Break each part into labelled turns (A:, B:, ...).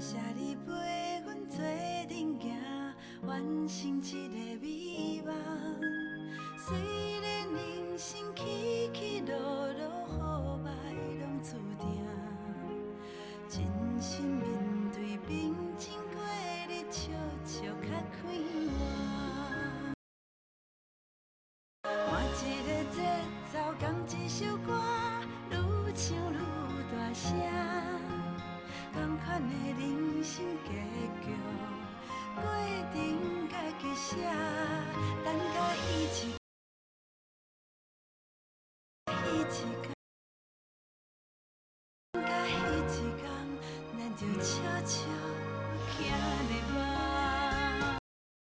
A: 谢你陪阮做阵行，完成一个美梦。虽然人生起起落落，好歹拢注定。真心面对平静过日，笑笑较快活。换一个节奏，共一首歌，愈唱愈大声。同款的人生结局，过程家己写。等甲彼一天，等甲彼一天，咱就悄悄行入梦。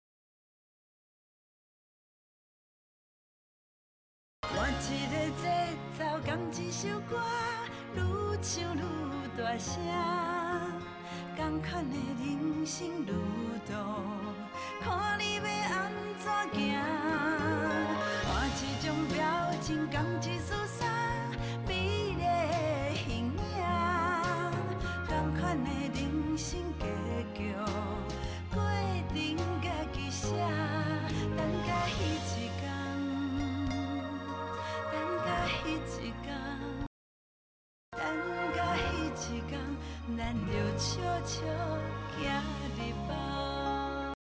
A: 换一个节奏，共一首歌，愈唱愈大声。同款的人生路途，看你要安怎行。换一种表情，共一束伞，美丽的形影。同款的人生结局，过程家己写。等甲彼一天。等甲彼一天，等甲彼一天，咱就笑笑行入梦。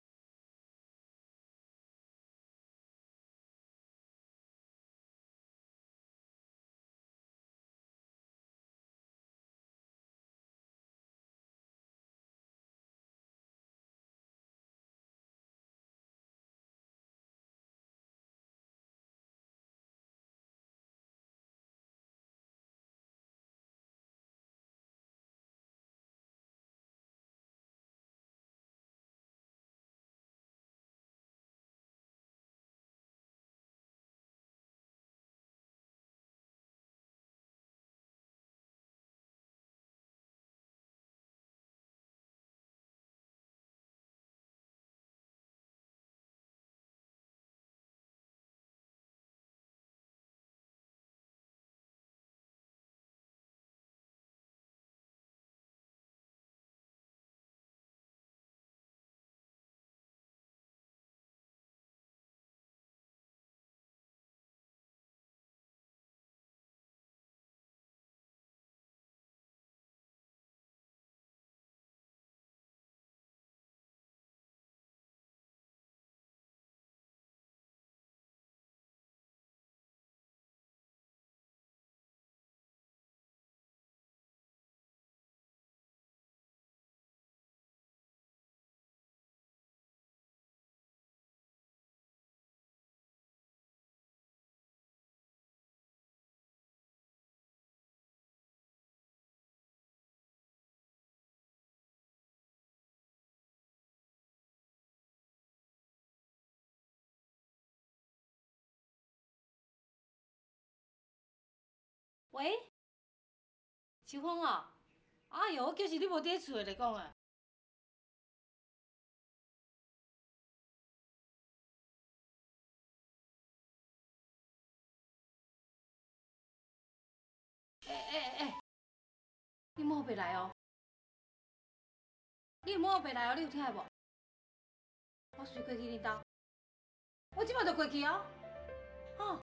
B: 喂，秋芳啊，哎哟，就是你无伫厝咧讲啊。哎，你莫别来哦，你莫别来哦，你有听无？我随过去恁兜，我即马就过去哦。吼。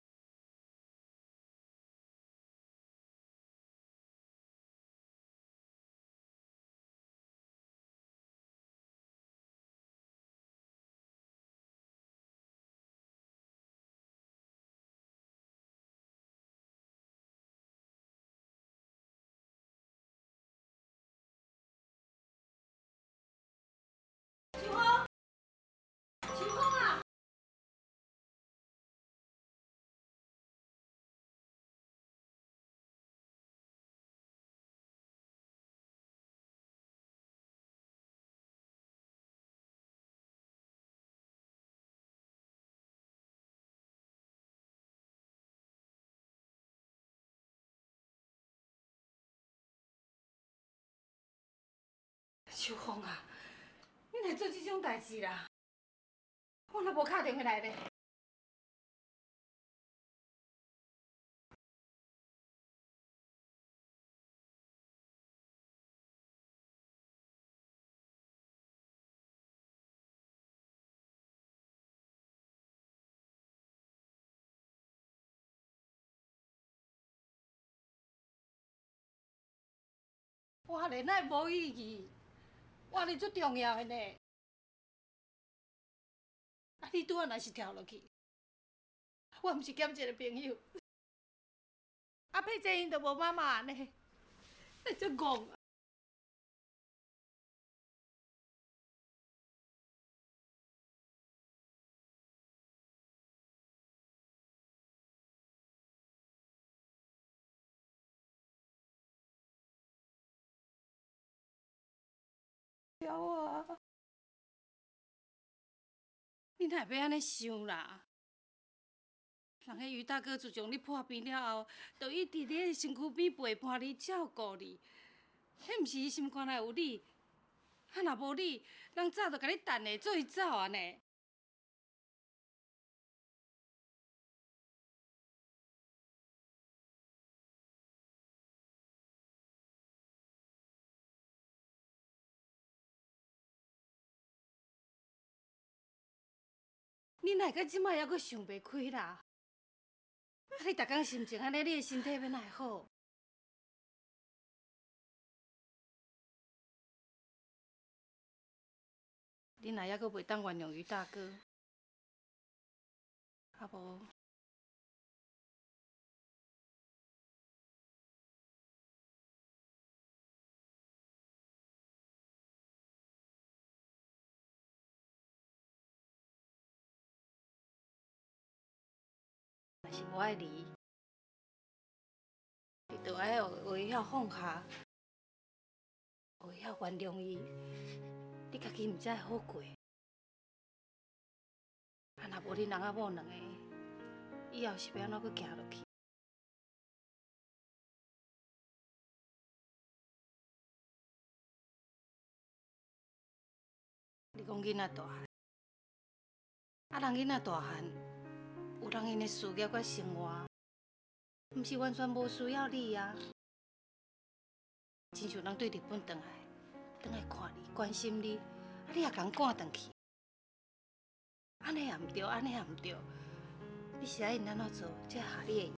B: 秋芳，秋芳啊！秋芳啊，你来做这种代志啦？我若无打电话来咧。 活咧哪会无意义？活咧最重要的呢。啊，你拄仔若是跳落去，我毋是减一个朋友。啊，佩姐因就无妈妈呢，那足戆啊！了啊！你哪会要安尼想啦？人迄于大哥自从你破病了后，就一直伫你身躯边陪伴你、照顾你。迄毋是伊心肝内有你，啊若无你，人早就甲你等下做伊走啊呢。你哪会到即摆还阁想袂开啦？啊，你逐工心情安尼，你的身体要哪会好？你若还阁袂当原谅于大哥，啊无，若是无爱离，你就爱学晓放下，学晓原谅伊，你家己毋才会好过。啊，若无你人仔某两个，以后是要安怎阁行落去？你讲囡仔大汉，啊，人囡仔大汉，有人因的事业甲生活，毋是完全无需要你啊。亲像人对日本转来看你、关心你，啊，你也共赶转去，安尼也毋对，安尼也毋对，你是爱因安怎做，才合你的意？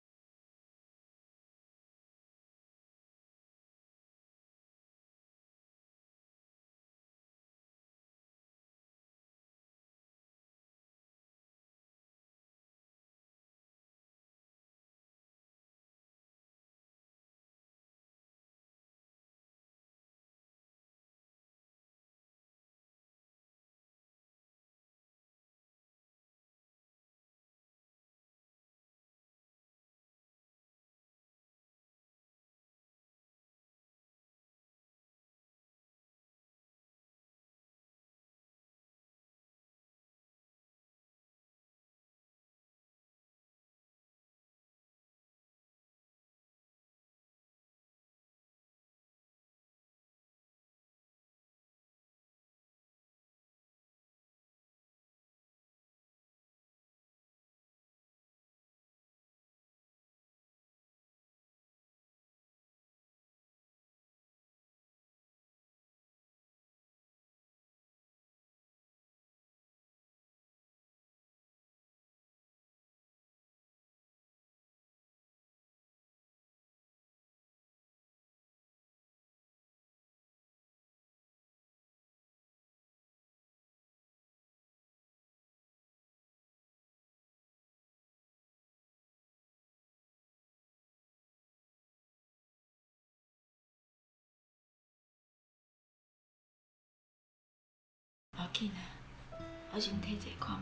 A: 无要紧啊，我先摕者看。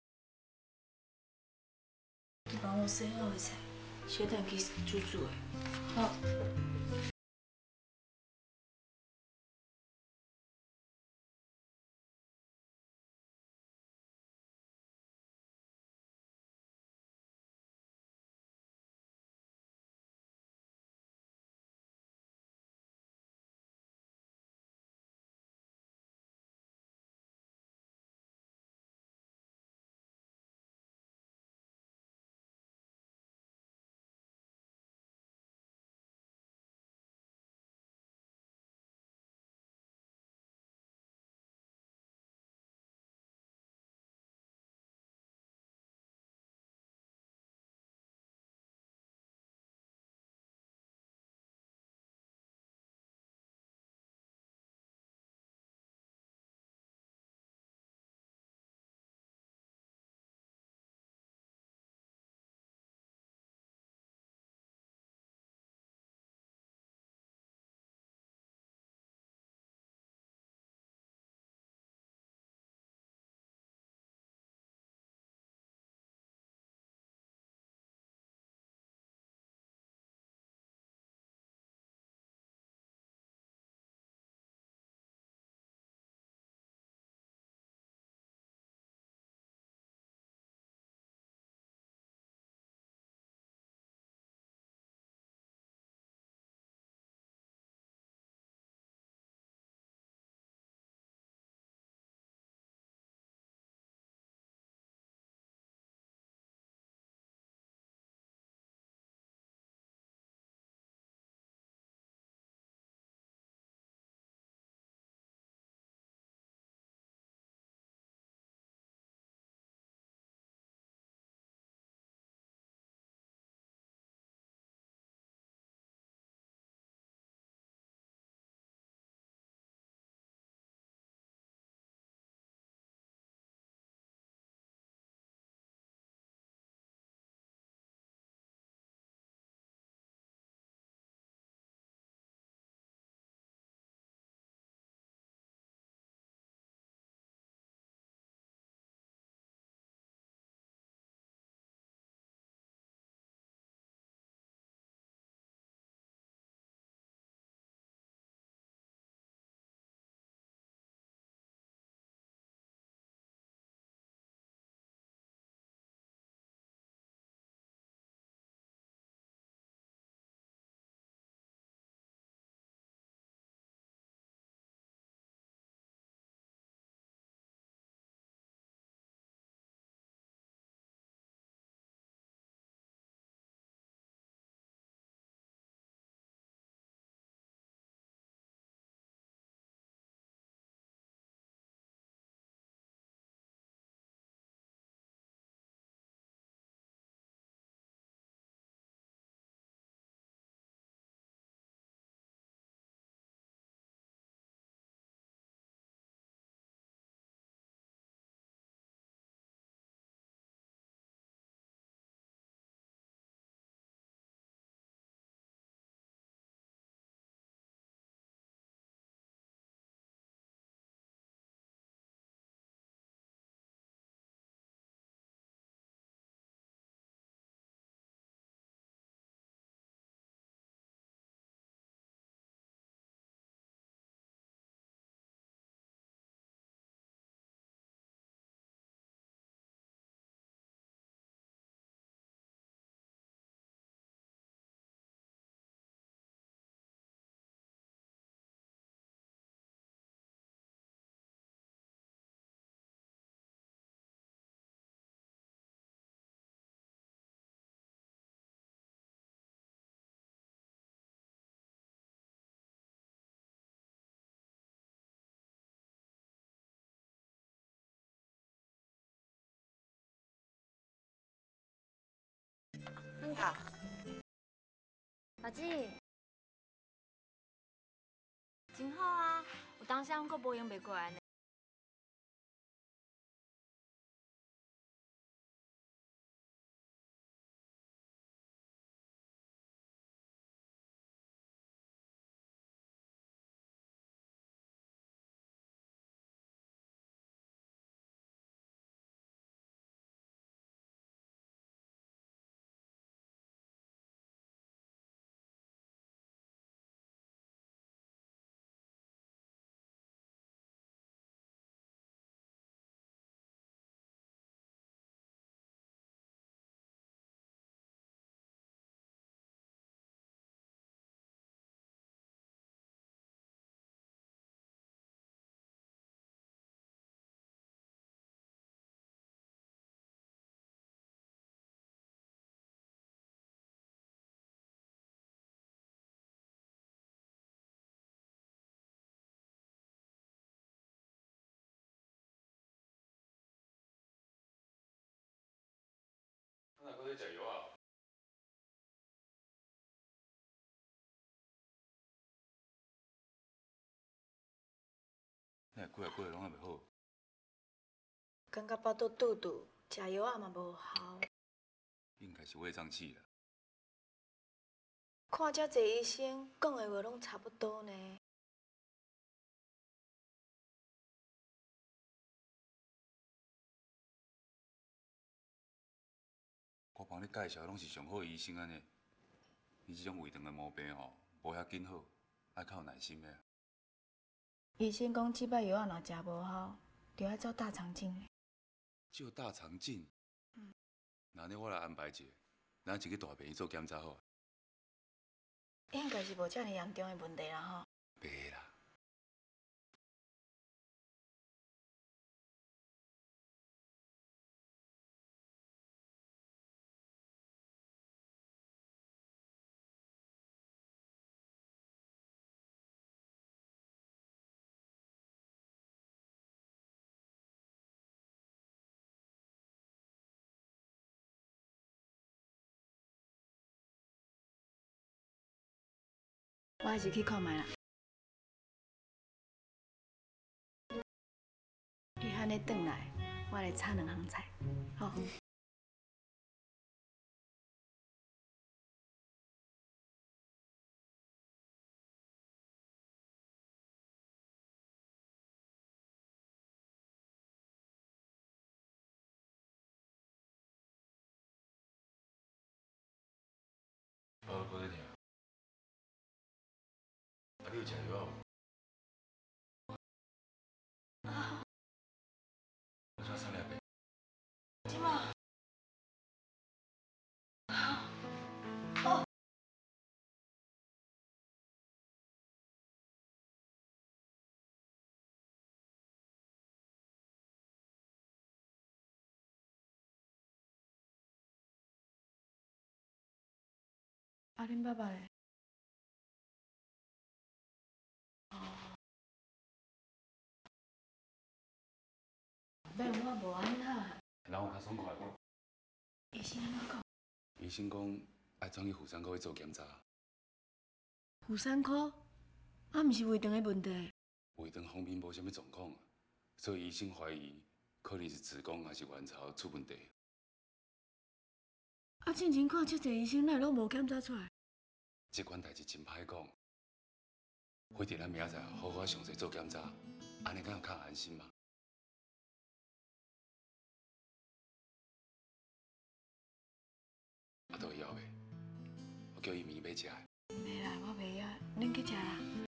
A: 你帮我洗好的菜，小等去煮煮的。好。
C: 阿姊，真好啊！有当时我无用袂过来呢。
D: 哪搁在食药啊？哪几啊几拢还袂好？
E: 感觉腹肚肚肚，食药仔嘛无效。
D: 应该是胃胀气啦。
E: 看遮济医生，讲的话拢差不多呢。
D: 我帮你介绍拢是上好的医生安尼。你这种胃肠的毛病吼，无遐紧好，爱较有耐心的。
E: 医生讲，即摆药仔若食无效，就要走大肠镜。
D: 只有大肠镜。那呢，我来安排一个，咱一去大病院做检查好。
E: 应该是无遮尔严重的问题啦吼。
D: 袂啦。
E: 我还是去看卖啦。伊喊你转来，我来炒2项菜，好。
D: 我搁在听。啊，你有食药无？我才3粒病。
E: 即马。啊，恁爸爸嘞？哦。免，我无安尼好。
D: 人有较爽快无？
E: 医生安怎讲？
D: 医生讲爱转去妇产科去做检查。
E: 妇产科？啊，毋是胃肠的问题。
D: 胃肠方面无啥物状况，所以医生怀疑可能是子宫还是卵巢出问题。
E: 啊，进前看遮济医生，哪会拢无检查出来？
D: 这款代志真歹讲，或者咱明仔载好好详细做检查，安尼敢有较安心嘛？啊，都会枵袂？我叫伊面要食的。
E: 袂啦，我袂晓，恁去食啦。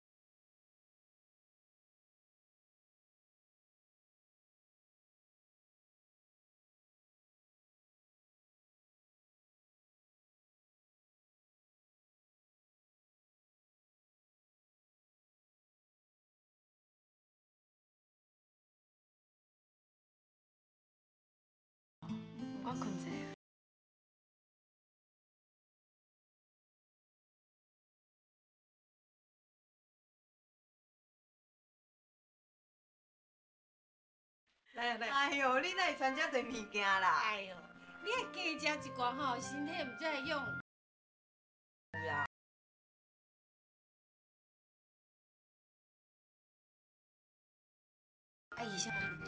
E: 我困者。
F: 来，哎呦，你哪会穿遮侪物件啦？
A: 哎呦，
B: 你爱加食一寡吼，身体毋才会用。
F: 是啊。
B: 啊，医生。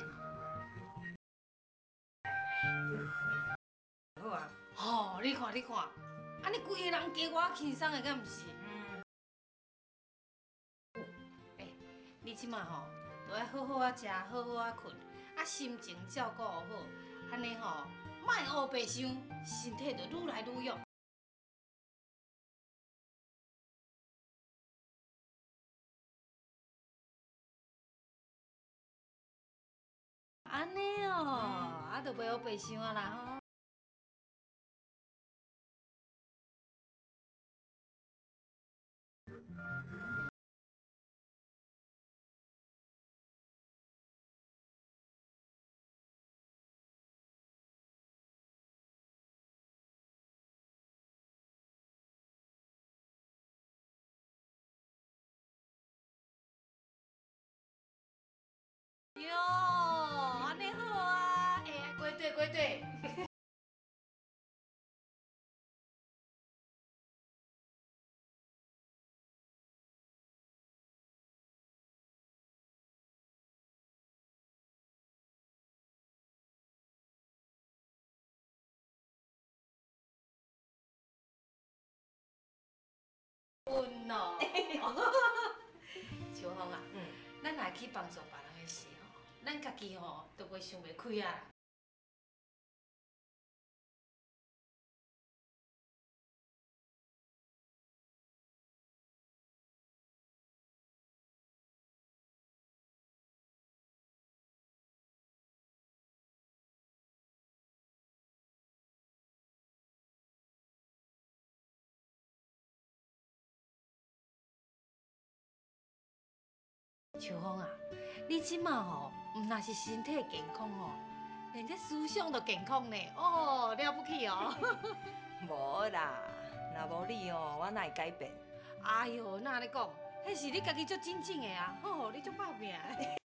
F: 好啊。
B: 吼，你看，安尼规个人加我轻松的，敢毋是？你即马吼，都要好好啊食，好好啊困，啊心情照顾好，安尼吼，莫黑白想，身体就愈来愈勇。安尼哦，啊，就袂黑白想啊啦吼。哟，安尼好啊！哎，归队。稳哦。秋风啊，咱若去帮助别人的事吼，咱家己吼都袂想袂开啊。秋风啊，你即马吼，毋若是身体健康吼，连这思想都健康呢，哦，了不起哦。
F: 无啦，若无你哦，我哪会改变？
B: 哎呦，哪咧讲？迄是你家己足真正的啊，吼，你足搏命的。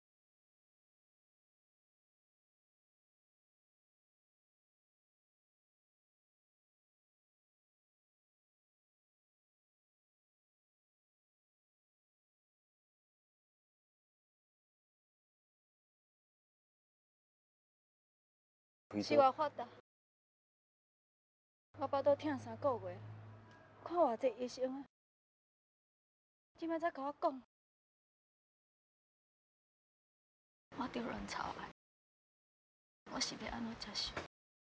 E: 是我发达，我巴肚疼3个月，看偌济医生啊，即摆才甲我讲，我着卵巢癌，我是要安怎接受？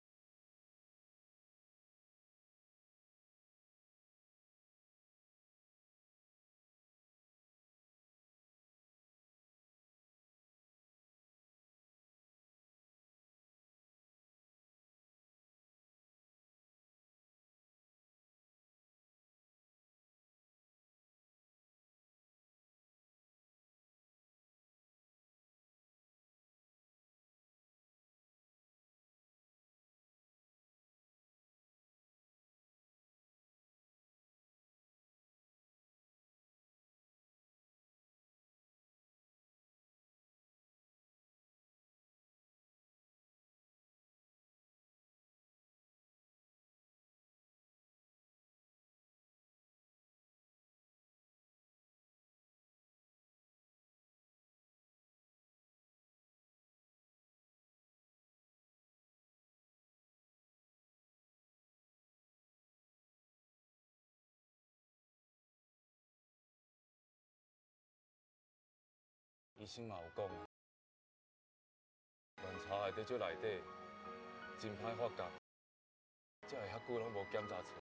G: 医生嘛有讲啊，卵巢癌在这内底真歹发觉，才会遐久拢无检查出。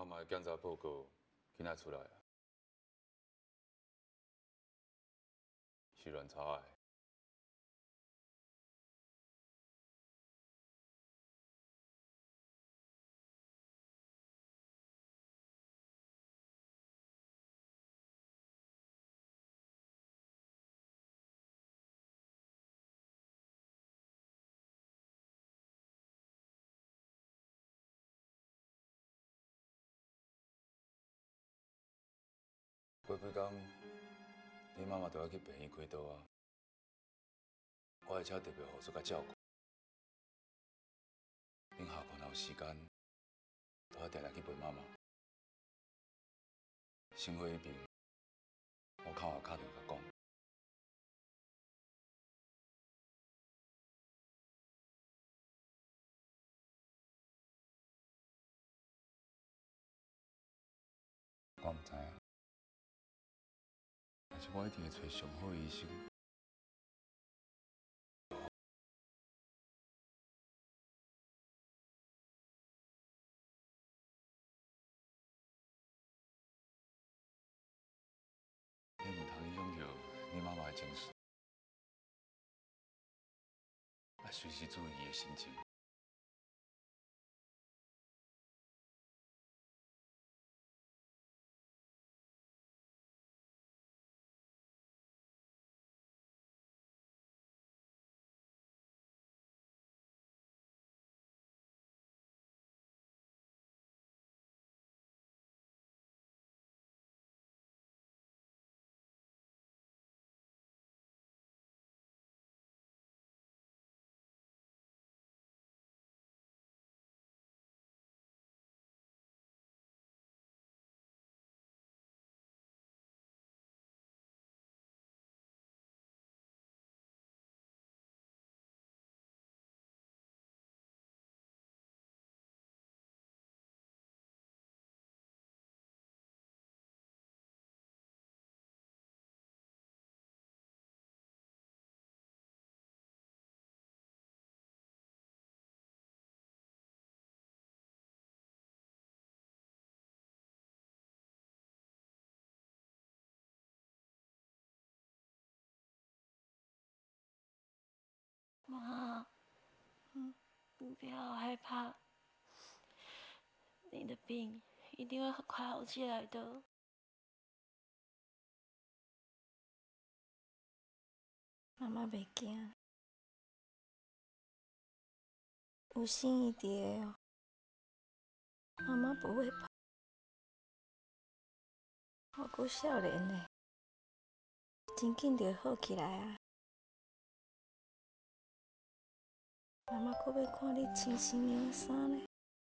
G: 妈妈的检查报告今仔出来啊，是卵巢癌。过几工，你妈妈就要去病院开刀啊，我会请特别护士甲照顾。恁下课若有时间，都要定定去陪妈妈。生活迄边，我靠我打电话讲。我唔知影，但是我一定会找上好的医生。你唔通影响你妈妈的情绪，要随时注意伊的心情。
E: 妈，你不要害怕，你的病一定会很快好起来的。妈妈袂惊，有心仪的哦，妈妈不会怕。我阁少年呢，真紧就好起来啊！妈妈阁要看你穿新娘衫呢。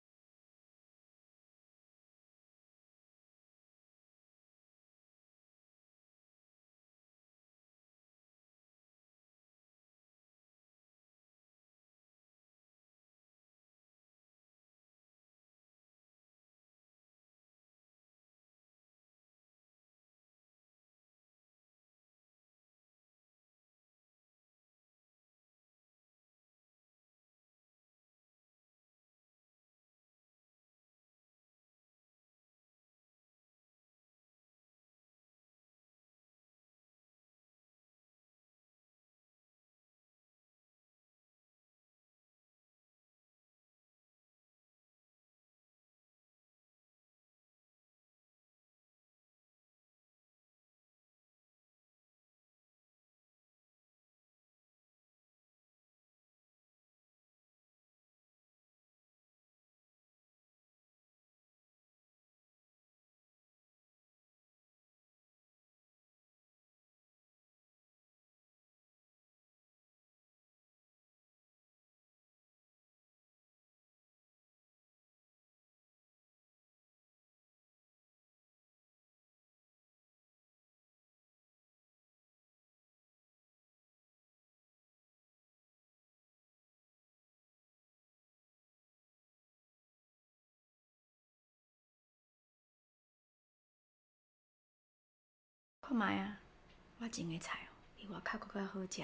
E: 看卖啊，我种的菜哦，比外口搁较好食。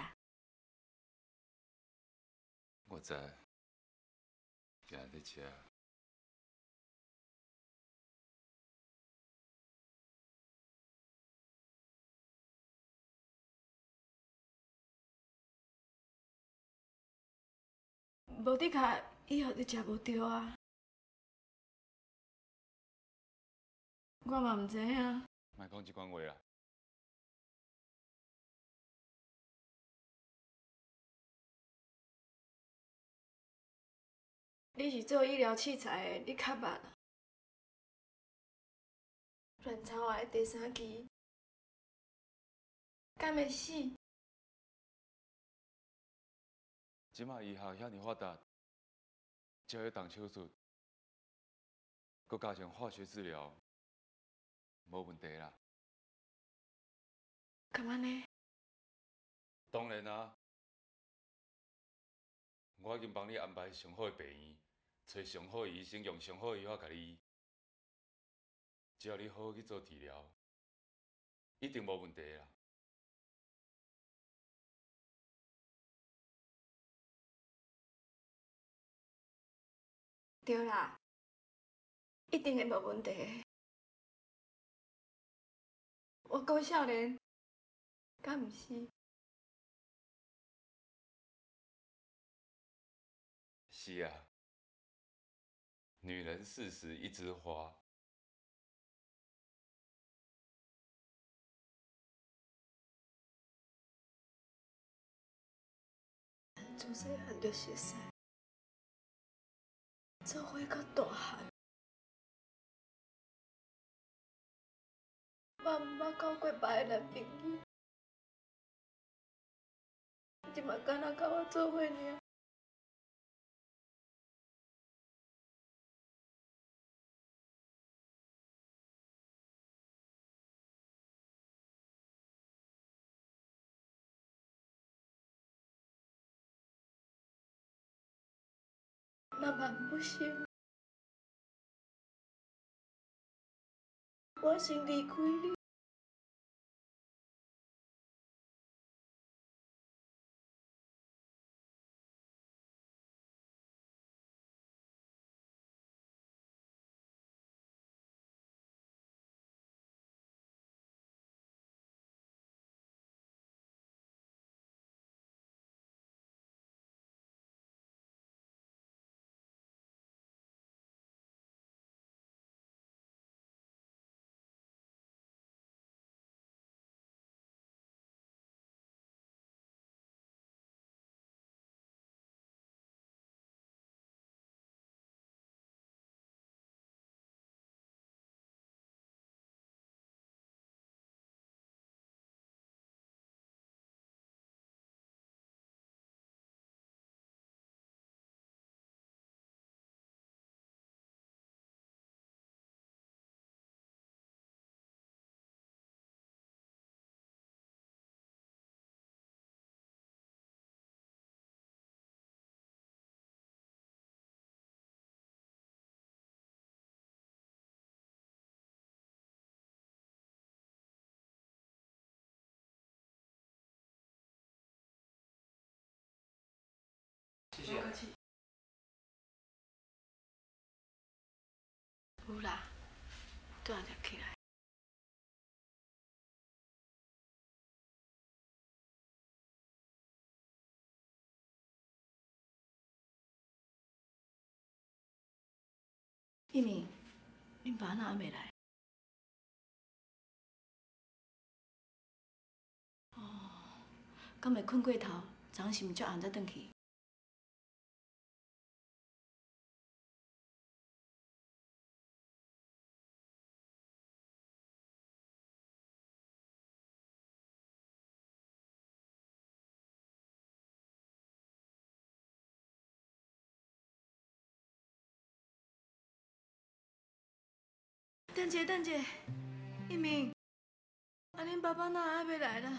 D: 我知，今日在吃。
E: 无伫卡，以后就食无着啊。我嘛毋知影。
G: 莫讲即款话啦。
E: 你是做医疗器材的，你较捌啊。卵巢癌第3期，敢会死？
G: 即马医学遐尼发达，只要动手术，佮加上化学治疗，无问题啦。
E: 干嘛呢？
G: 当然啊，我已经帮你安排上好的病院，找上好的医生，用上好的药甲你医。只要你好好去做治疗，一定无问题啦。
E: 对啦，一定会无问题的。我够少年，敢毋是？
G: 是啊，女人40一枝花。
E: 自细汉就熟识，做伙到大汉，嘛毋捌交过别个男朋友，即嘛敢若甲我做伙尔。那万不行，我先离开你。
D: 谢谢。
E: 不客气。有啦，转就起来。一鸣，恁爸哪还没来？哦，敢会困过头？昨昏是毋足暗才转去？等者，等者，一鸣，啊，恁爸爸哪还没来啦？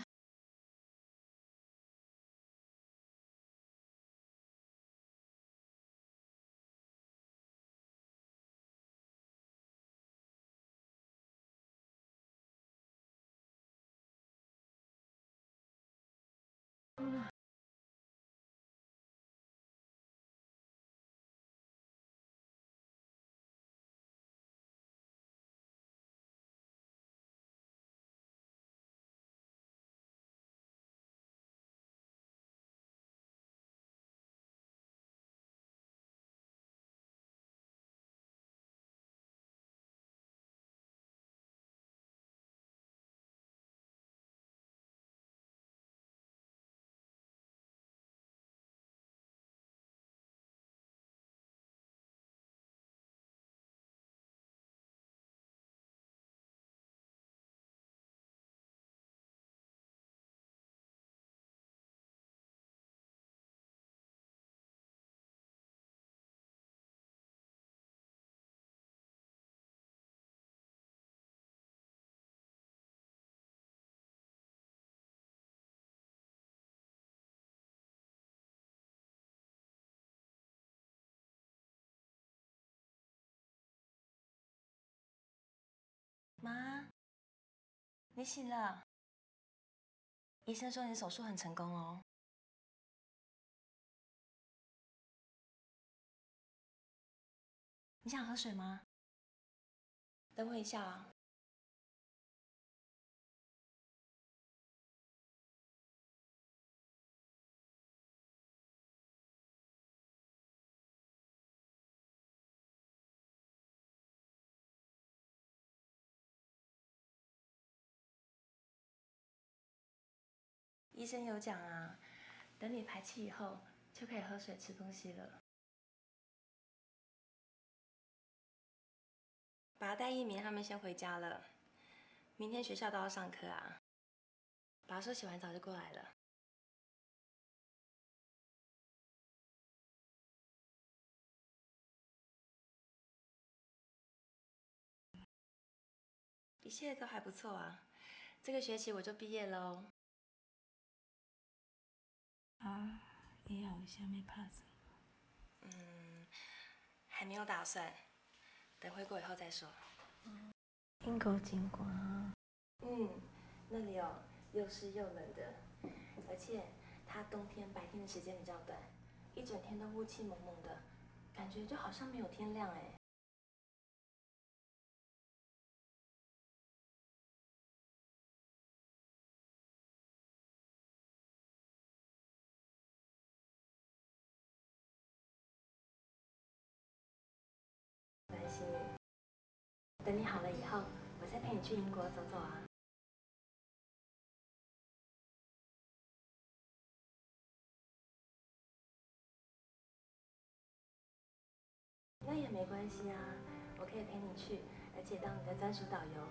H: 你醒了。医生说你手术很成功哦。你想喝水吗？等我一下啊。医生有讲啊，等你排气以后就可以喝水吃东西了。爸带一鸣他们先回家了，明天学校都要上课啊。爸说洗完澡就过来了。一切都还不错啊，这个学期我就毕业喽。
E: 啊，以后有啥物打算？
H: 还没有打算，等回国以后再说。
E: 英国真寒啊。
H: 那里哦，又湿又冷的，而且它冬天白天的时间比较短，一整天都雾气蒙蒙的，感觉就好像没有天亮哎。担心你，等你好了以后，我再陪你去英国走走啊。那也没关系啊，我可以陪你去，而且当你的专属导游。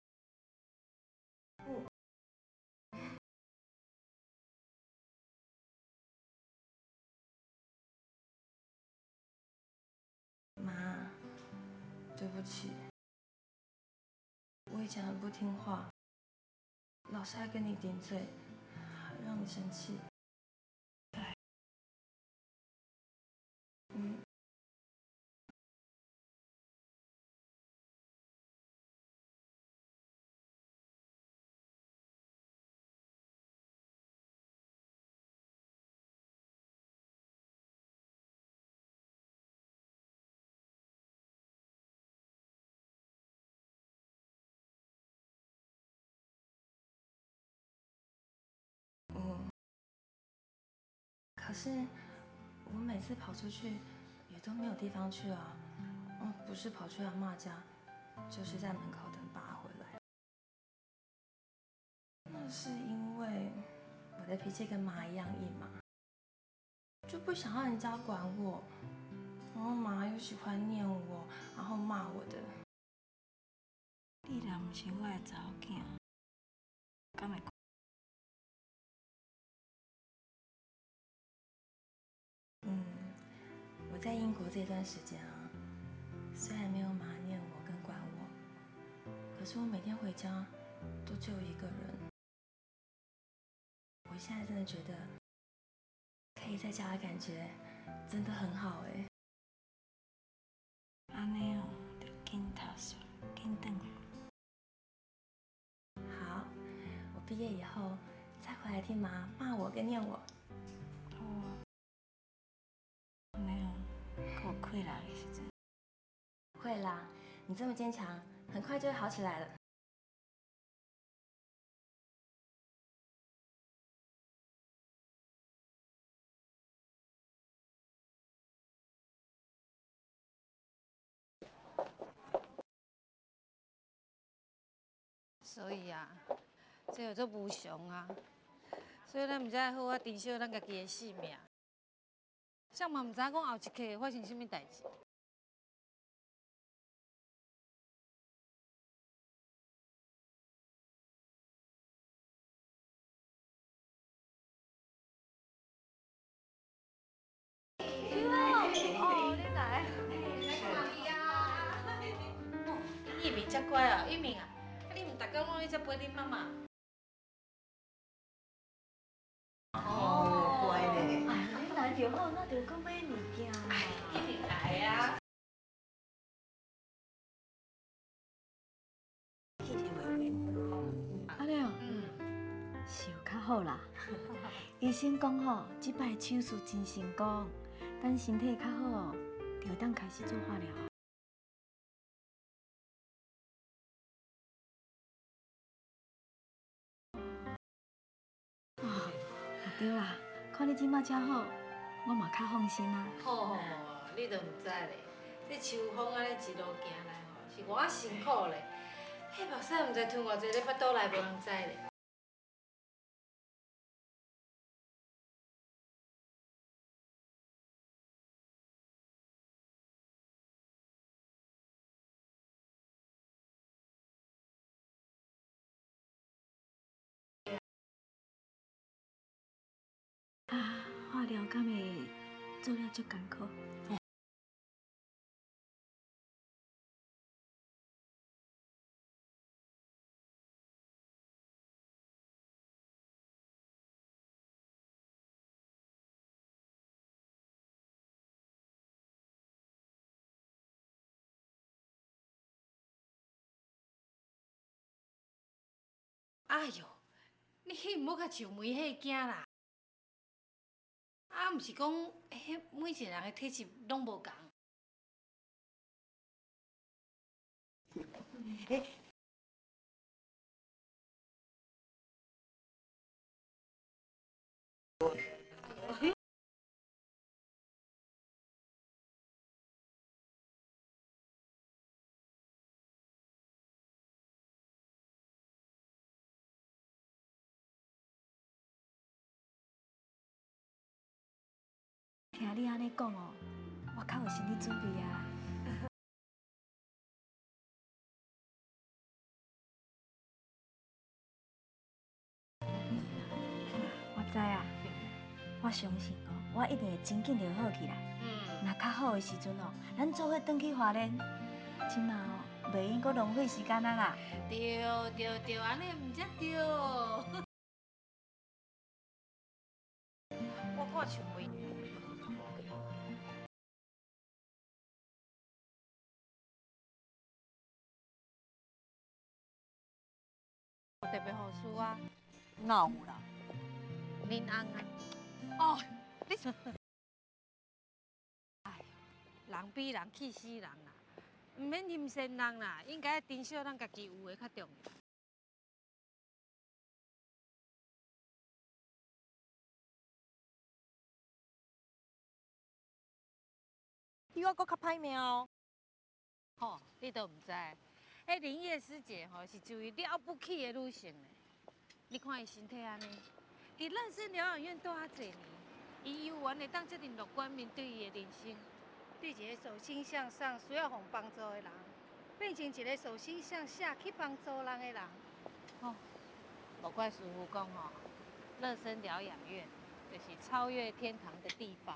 H: 妈，对不起，我以前很不听话，老是爱跟你顶嘴，还让你生气。可是我每次跑出去也都没有地方去啊。不是跑去阿嬷家，就是在门口等爸回来。那是因为我的脾气跟妈一样硬嘛，就不想让人家管我，然后妈又喜欢念我，然后骂我的。
E: 你若不是我的查某囝，敢会？
H: 我在英国这段时间啊，虽然没有妈念我跟管我，可是我每天回家都只有一个人。我现在真的觉得，可以在家的感觉真的很好哎。
E: 安尼哦，就紧读书，紧转去。
H: 好，我毕业以后再回来听妈骂我跟念我。
E: 好啊。安尼哦，够有气力的时阵。
H: 会啦，你这么坚强，很快就会好起来了。
B: 所以啊，这叫做无常啊。所以咱毋知好好珍惜咱家己的性命，谁嘛毋知讲后一刻会发生什么代志。
C: 哦，你来。
B: 玉明真乖啊，玉明啊，你毋逐工拢咧这陪恁妈妈？
C: 哦，乖嘞。哎，你来就好，那就讲买物件。
B: 玉明来啊。
E: 好啦。医生讲吼，即摆手术真成功，等身体较好，就当开始做化疗啊。对啦，看你即马遮好，我嘛较放心啊。
I: 吼，你都毋知咧，这秋风安尼一路行来吼，是偌辛苦咧。迄目屎毋知吞偌济咧巴肚内，无人知咧。
E: 啊，化疗敢会做了足艰苦。
I: 哎哟，你迄毋好甲树梅迄惊啦。啊，毋是讲迄每一个人的体质拢无共。
E: 听你安尼讲哦，我较有心理准备啊。我知啊，我相信哦，我一定会真紧就好起来。若较好的时阵哦，咱做伙转去华联，即马哦，袂用阁浪费时间啊啦。
I: 对，安尼毋才对。我看树梅。特别好事啊！
F: 哪有啦？
I: 恁翁啊！
F: 哦，你
I: 哎，人比人气死人啦，唔免嫌善人啦，应该珍惜咱家己有的较重要。
F: 比我搁较歹命哦。
I: 吼，你都唔知，迄林叶师姐吼是一位了不起的女性呢。你看伊身体安尼，伫人生疗养院待遐侪年，伊有缘会当这么乐观面对伊的人生。
B: 对一个手心向上、需要互帮助的人，变成一个手心向下去帮助人的人。
I: 哦，无怪师傅讲吼，乐生疗养院就是超越天堂的地方。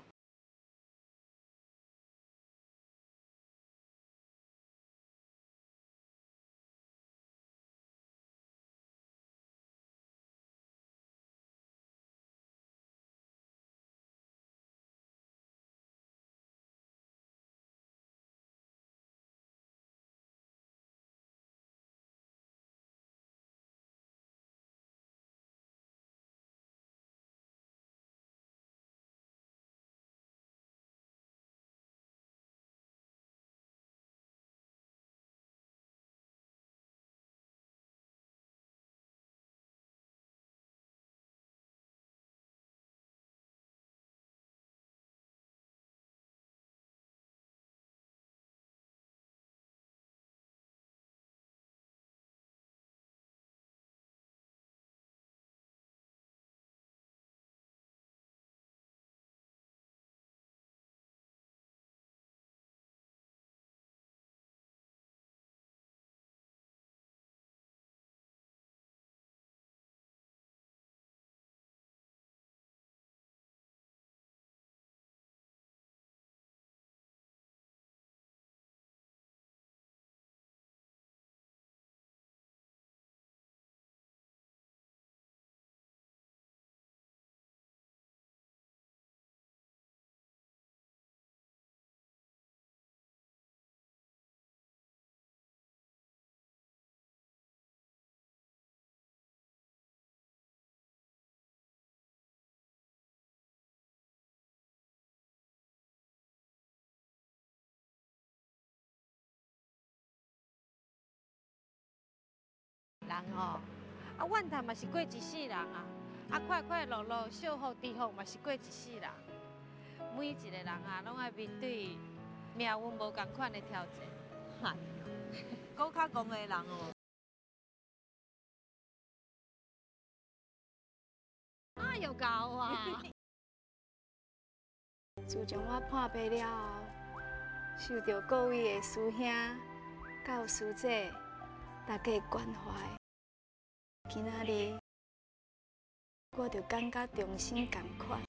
I: 人吼，怨叹嘛是过一世人啊，快快乐乐、幸福知福嘛是过一世人。每一个人啊，拢爱面对命运无同款的挑战。
F: 哎呦，讲较戆的人哦。
I: 哎呦，高啊！
J: 自从我破病了后，受到各位的师兄、教师姐大家关怀，今仔日我就感觉重新同款。